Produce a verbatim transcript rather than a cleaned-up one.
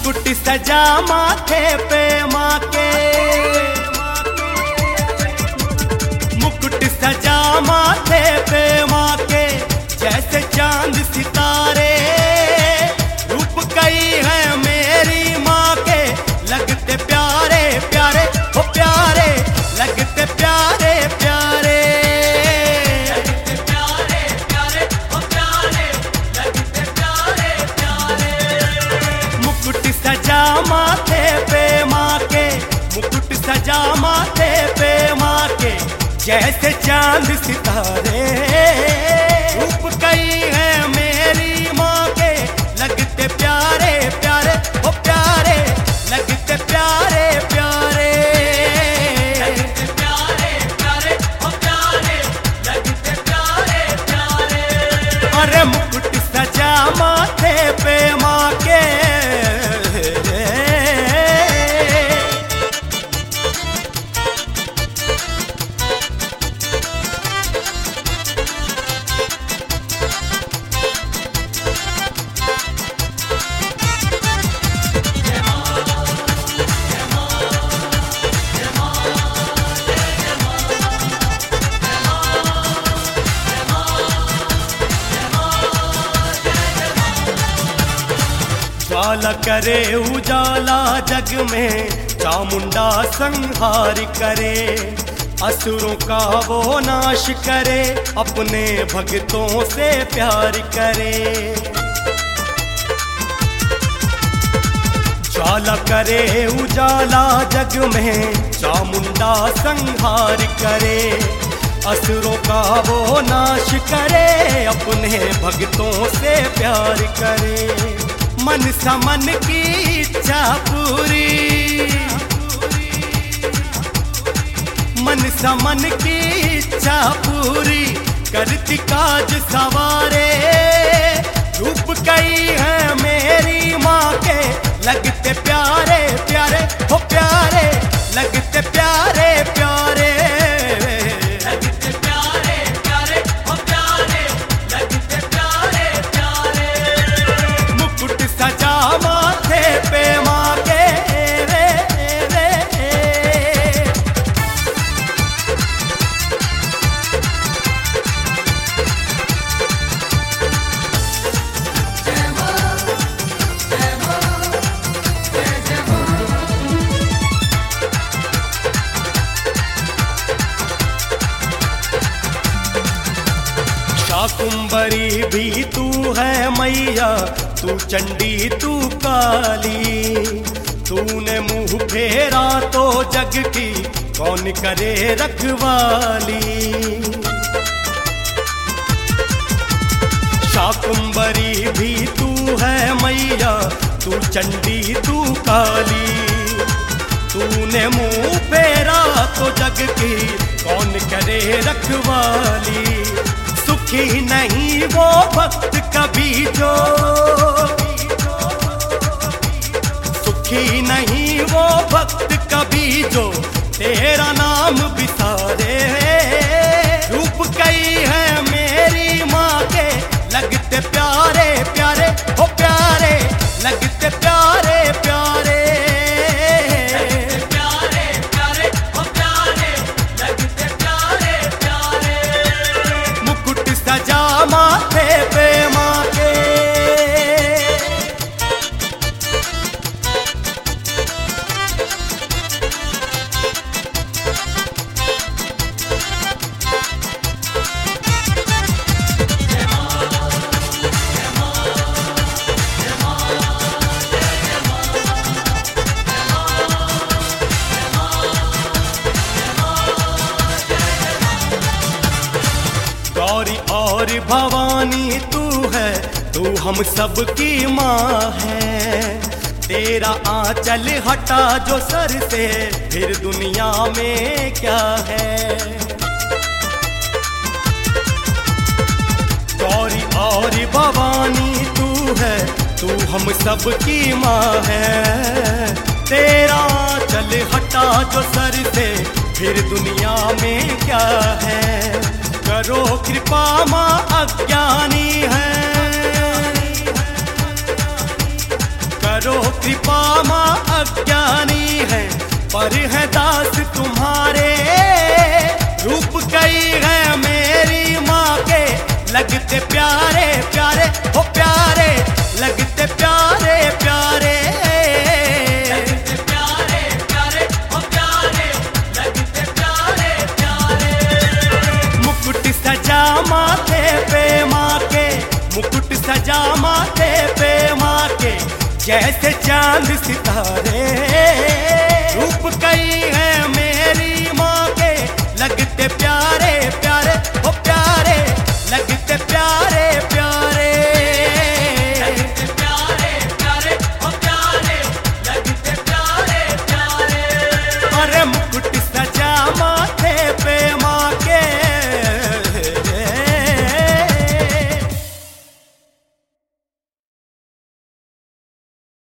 मुकुट सजा माथे पे माँ के, मुकुट सजा माथे पे माँ के, जैसे चांद सितारे। रूप कई है मेरी माँ के, लगते प्यारे प्यारे हो प्यारे, लगते प्यारे प्यारे, लगते प्यारे प्यारे हो प्यारे, लगते प्यारे प्यारे। मुकुट सजा माथे पे माँ के, मुकुट सजा माथे पे माँ के, जैसे चांद सितारे। रूप कई है मेरी माँ के, लगते प्यारे प्यारे हो प्यारे, लगते प्यारे प्यारे, लगते प्यारे प्यारे हो प्यारे, लगते प्यारे प्यारे। अरे मुकुट सजा माथे पे माँ के। ज्वाला करे उजाला जग में, चामुंडा संहार करे। असुरों का वो नाश करे, अपने भक्तों से प्यार करे। ज्वाला करे उजाला जग में, चामुंडा संहार करे। असुरों का वो नाश करे, अपने भक्तों से प्यार करे। मन समन की इच्छा पूरी, मन समन की इच्छा पूरी, करती काज सवारे। रूप कई है मेरी माँ के, लगते प्यारे प्यारे हो प्यारे, लगते प्यारे प्यारे, लगते प्यारे प्यारे हो प्यारे, लगते प्यारे प्यारे। मुकुट सजा माथे पे माँ के रे रे रे। शाकुंभरी भी तू है मैया, तू चंडी तू काली। तूने मुंह फेरा तो जग की कौन करे रखवाली। शाकुंभरी भी तू है मैया, तू चंडी तू काली। तूने मुंह फेरा तो जग की कौन करे रखवाली। सुखी नहीं वो भक्त कभी जो, सुखी नहीं वो भक्त कभी जो, तेरा नाम बिसारे। रूप कई है मेरी माँ के, लगते प्यारे प्यारे हो प्यारे, लगते प्यारे प्यारे, लगते प्यारे प्यारे हो प्यारे, लगते प्यारे प्यारे। मुकुट सजा माथे पे माँ के। गौरी और भवानी तू है, तू हम सब की माँ है। तेरा आंचल हटा जो सर से, फिर दुनिया में क्या है। गौरी और भवानी तू है, तू हम सब की माँ है। तेरा आंचल हटा जो सर से, फिर दुनिया में क्या है। करो कृपा माँ, अज्ञानी है। करो कृपा माँ, अज्ञानी है पर है दास तुम्हारे। रूप कई है मेरी माँ के, लगते प्यारे प्यारे हो प्यारे, लगते प्यारे प्यारे, लगते प्यारे प्यारे हो प्यारे, लगते प्यारे प्यारे। मुकुट सजा माथे पे माँ के, मुकुट सजा माथे पे माँ के, जैसे चांद सितारे।